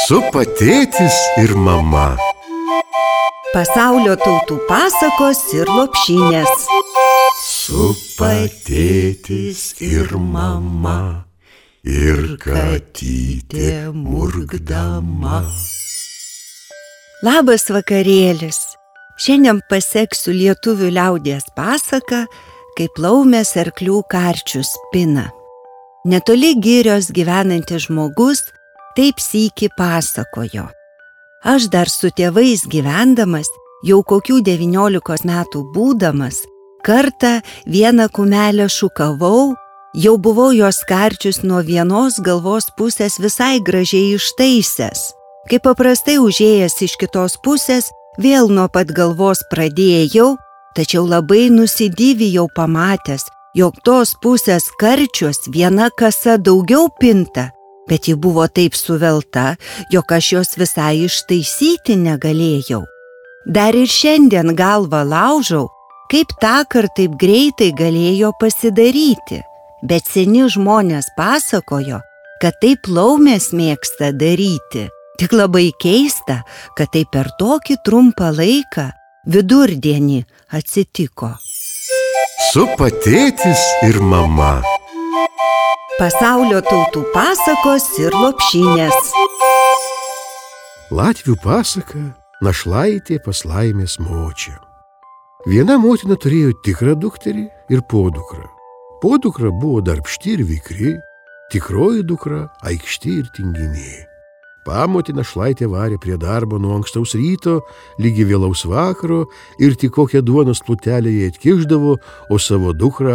Supa tėtis ir mama. Pasaulio tautų pasakos ir lopšinės. Supa tėtis ir mama, ir katytė murkdama. Labas vakarėlis. Šiandien paseksiu lietuvių liaudies pasaką, kaip laumės arklių karčius pina. Netoli girios gyvenantis žmogus taip sykį pasakojo. Aš dar su tėvais gyvendamas, jau kokių 19 metų būdamas, kartą vieną kumelę šukavau, jau buvau jos karčius nuo vienos galvos pusės visai gražiai ištaisęs. Kaip paprastai užėjęs iš kitos pusės, vėl nuo pat galvos pradėjau, tačiau labai nusidivijau pamatęs, jog tos pusės karčios viena kasa daugiau pinta, bet ji buvo taip suvelta, jog aš jos visai ištaisyti negalėjau. Dar ir šiandien galvą laužau, kaip tąkart taip greitai galėjo pasidaryti, bet seni žmonės pasakojo, kad taip laumės mėgsta daryti. Tik labai keista, kad tai per tokį trumpą laiką vidurdienį atsitiko. Supa tėtis ir mama. Pasaulio tautų pasakos ir lopšinės. Latvių pasaka Našlaitė pas laimės močią. Viena motina turėjo tikrą dukterį ir podukrą. Podukra buvo darbšti ir vikri, tikroji dukra aikšti ir tinginė. Pamotį Našlaitė varė prie darbo nuo ankstaus ryto, lygi vėlaus vakaro ir tik kokią duonos plutelę jie atkišdavo, o savo dukrą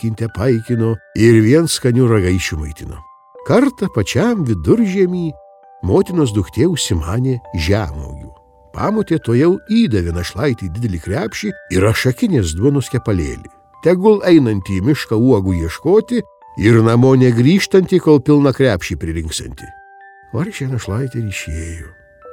paikino ir vien skanių ragaišių maitino. Kartą pačiam viduržiemį motinos duktė užsimanė žemuogių. Pamotė tojau įdavė Našlaitį didelį krepšį ir ašakinės duonos kepalėlį. Tegul einantį į mišką uogų ieškoti ir namo negrįžtantį, kol pilną krepšį pririnksianti. Vargšė Našlaitė ir išėjo.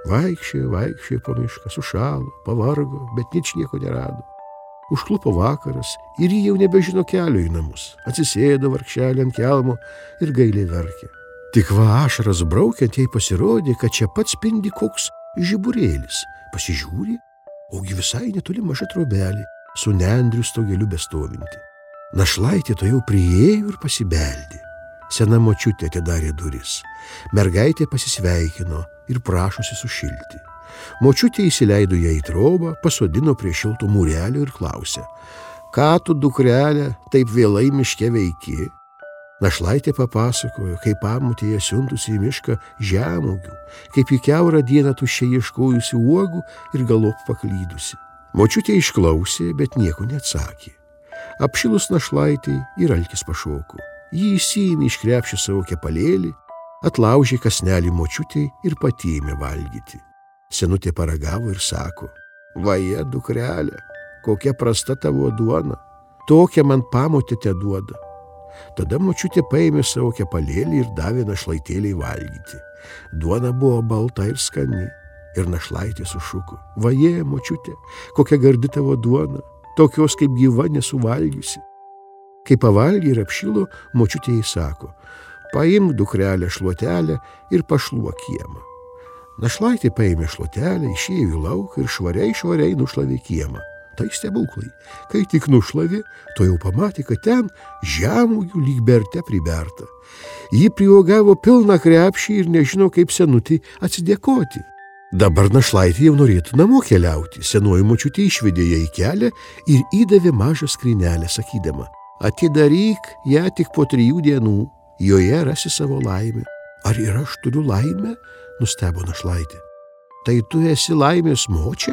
Vaikščiojo po mišką, sušalo, pavargo, bet ničnieko nerado. Užklupo vakaras ir ji jau nebežino kelio į namus. Atsisėdo vargšelė ant kelmo ir gailiai verkė. Tik va ašaras braukiant jai pasirodė, kad čia pats spindi koks žiburėlis. Pasižiūri, ogi visai netoli maža trobelė, su nendrių stogeliu bestovinti. Našlaitė to jau priėjo ir pasibeldė. Sena močiutė atidarė duris. Mergaitė pasisveikino ir prašosi sušilti. Močiutė įsileido ją į trobą, pasodino prie šilto mūrelio ir klausė: "Ką tu, dukrelė, taip vėlai miške veiki?" Našlaitė papasakojo, kaip pamotė ją siuntusi į mišką žemuogių, kaip į kiaurą dieną tuščiai ieškojusi uogų ir galop paklydusi. Močiutė išklausė, bet nieko neatsakė. Apšilus Našlaitei ir alkis pašoko. Ji įsiėmė iš krepšio savo kepalėlį, atlaužė kąsnelį močiutei ir pati ėmė valgyti. Senutė paragavo ir sako: "Vaje, dukrelė, kokia prasta tavo duona, tokią man pamotė teduoda." Tada močiutė paėmė savo kepalėlį ir davė Našlaitėliai valgyti. Duona buvo balta ir skani, ir Našlaitė sušuko: "Vaje, močiutė, kokia gardi tavo duona, tokios kaip gyva nesuvalgiusi." Kai pavalgė ir apšilo, močiutė jai sako: "Paimk, dukrelė, šluotelę ir pašluok kiemą." Našlaitė paėmė šluotelę, išėjo į lauką ir švariai nušlavė kiemą. Tai stebuklai. Kai tik nušlavė, to jau pamatė, kad ten žemuogių lyg berte priberta. Ji priuogavo pilną krepšį ir nežino, kaip senutį atsidėkoti. Dabar Našlaitė jau norėtų namo keliauti. Senoji močiutė išvedė ją į kelią ir įdavė mažą skrynelę, sakydama: "Atidaryk ją tik po 3 dienų, joje rasi savo laimę." "Ar ir aš turiu laimę?" nustebo Našlaitė. "Tai tu esi laimės močia?"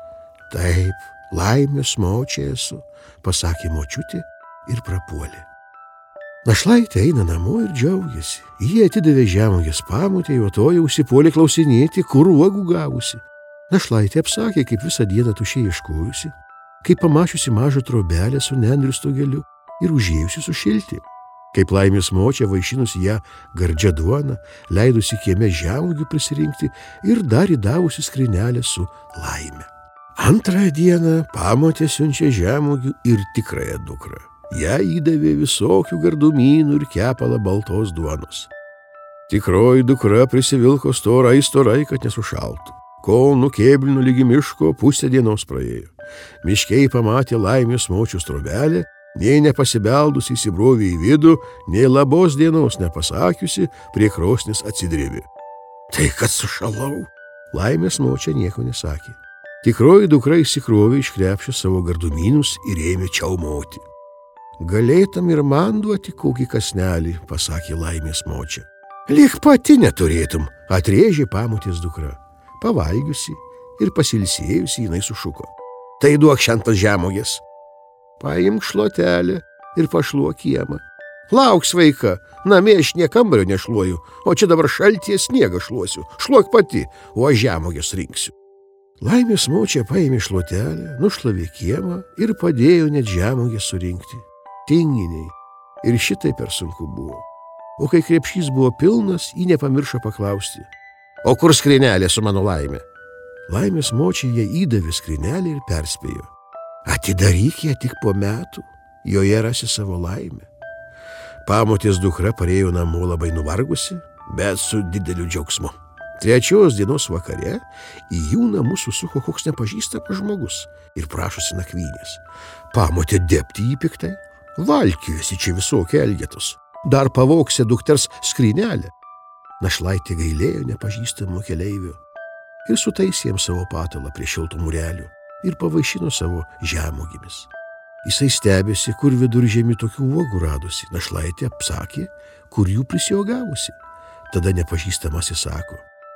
"Taip, laimės močia esu," pasakė močiutė ir prapuolė. Našlaitė eina namo ir džiaugiasi. Jie atidavė žemuogės pamotei, o to jau užsipuolė klausinėti, kur uogų gavusi. Našlaitė apsakė, kaip visą dieną tuščiai ieškojusi, kaip pamačiusi mažą trobelę su nendrių stogeliu ir užėjusi sušilti. Kaip laimės močia vaišinusi ją gardžia duona, leidusi kieme žemuogių prisirinkti ir dar įdavusi skrynelę su laime. Antrąją dieną pamotė siunčia žemuogių ir tikrąją dukrą. Ją įdavė visokių gardumynų ir kepalą baltos duonos. Tikroji dukra prisivilko storai, kad nesušaltų. Kol nukėblino lygi miško, pusę dienos praėjo. Miškei pamatė Laimės močios trobelę, nei nepasibeldusi įsibrovė į vidų, nei labos dienos nepasakiusi, prie krosnis atsidrėbė. Tai kad sušalau? Laimės močia nieko nesakė. Tikroji dukra įsikrovė iš krepšio savo gardumynus ir ėmė čiaumoti. Galėtum ir man duoti kokį kasnelį, pasakė Laimės močia. Lyg pati neturėtum, atrėžė pamotės dukra. Pavalgiusi ir pasilsėjusi jinai sušuko. Tai duok šiantas žemogės. Paimk šluotelę ir pašluok kiemą. Lauk, sveika, namie aš nie kambario nešluoju, o čia dabar šaltyje sniegą šluosiu. Šluok pati, o aš žemogės rinksiu. Laimės močia paėmė šluotelę, nušlavė kiemą ir padėjo net žemogės surinkti. Tinginiai. Ir šitai per sunku buvo. O kai krepšys buvo pilnas, ji nepamiršo paklausti. O kur skrinelė su mano laime? Laimės močia jai įdavė skrinelę ir perspėjo. Atidaryk ją tik po metų, joje rasi savo laimę. Pamotės dukra parėjo namo labai nuvargusi, bet su dideliu džiaugsmu. 3 dienos vakare į jų namus susuko koks nepažįstamas žmogus ir prašosi nakvynės. Pamotė dėpti jį piktai. Valkijosi čia visokie elgetos. Dar pavogsė dukters skrinelę. Našlaitė gailėjo nepažįstamo keleivio ir sutaisė jam savo patalą prie šiltų mūrelių ir pavaišino savo žemuogėmis. Jisai stebėsi, kur viduržemį tokių uogų radosi. Našlaitė apsakė, kur jų prisiuogavusi. Tada nepažįstamasis sako,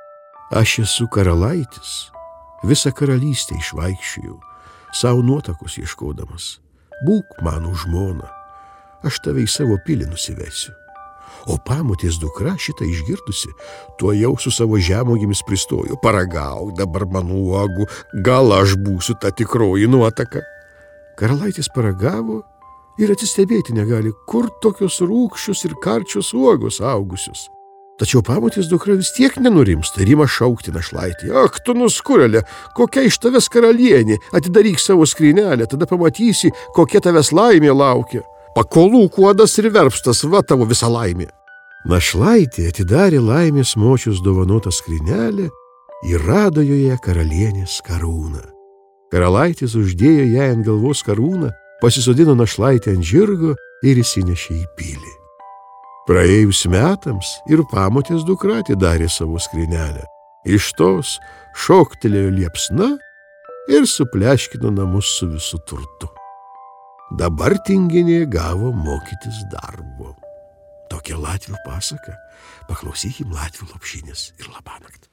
aš esu karalaitis, visą karalystę išvaikščiojau, savo nuotakos ieškodamas. Būk mano žmona, aš tave į savo pilį nusivesiu. O pamotės dukra šitą išgirdusi, tuo jau su savo žemuogėmis pristojo. Paragauk dabar mano uogų, gal aš būsiu ta tikroji nuotaka. Karalaitis paragavo ir atsistebėti negali, kur tokios rūgščios ir karčios uogos augusios. Tačiau pamotės dukra vis tiek nenurimsta ir ima šaukti našlaitį. Ak, tu nuskurėlė, kokia iš tavęs karalienė, atidaryk savo skrinelę, tada pamatysi, kokia tavęs laimė laukia. Pakolų kuodas ir verpstas, va tavo visa laimė. Našlaitė atidarė Laimės močios dovanotą skrinelę ir rado joje karalienės karūną. Karalaitis uždėjo jai ant galvos karūną, pasisodino našlaitę ant žirgo ir įsinešė į pilį. Praėjus metams ir pamotės dukra atidarė savo skrinelę. Iš tos šoktelėjo liepsna ir supleškino namus su visu turtu. Dabar tinginė gavo mokytis darbo. Tokia latvių pasaka. Paklausykim latvių lopšinės ir labanakt.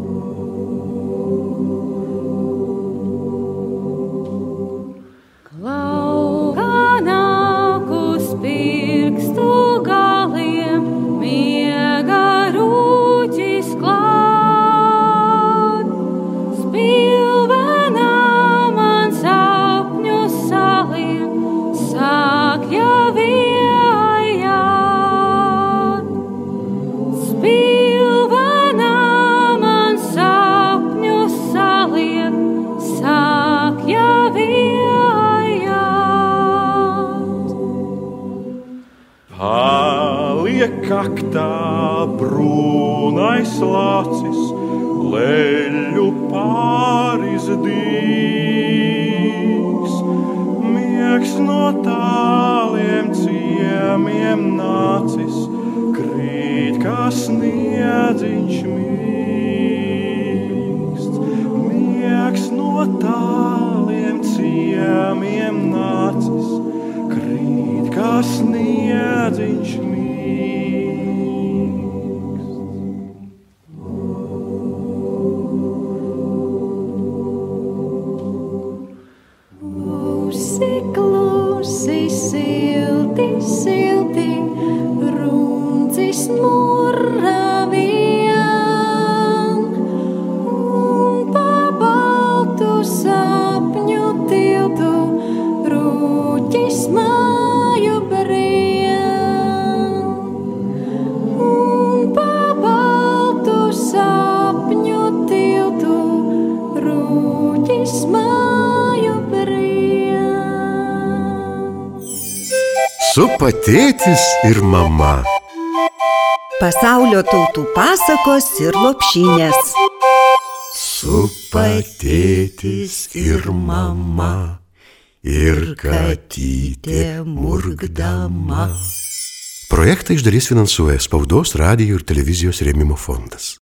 Klauganakus pirkstu galiem miega rūķis klāt. Spilvenā man sapņu saliem sāk jau iejāt. Spilvenā man sapņu saliem sāk jau iejāt. Paliek kaktā brūnais lācis, leļu pāris dīgs. Miegs no tāliem ciemiem nācis, krīt kā sniedziņš mīksts. Miegs no tāliem ciemiem nācis, krīt kā sniedziņš mīksts. Klusi, silti, silti, runcis murra vien. Un pa baltu sapņu tiltu rūķis māju brien. Un pa baltu sapņu tiltu rūķis māju brien. Supa tėtis ir mama. Pasaulio tautų pasakos ir lopšinės. Supa tėtis ir mama, ir katytė murkdama. Projektą iš dalies finansuoja Spaudos, radijo ir televizijos rėmimo fondas.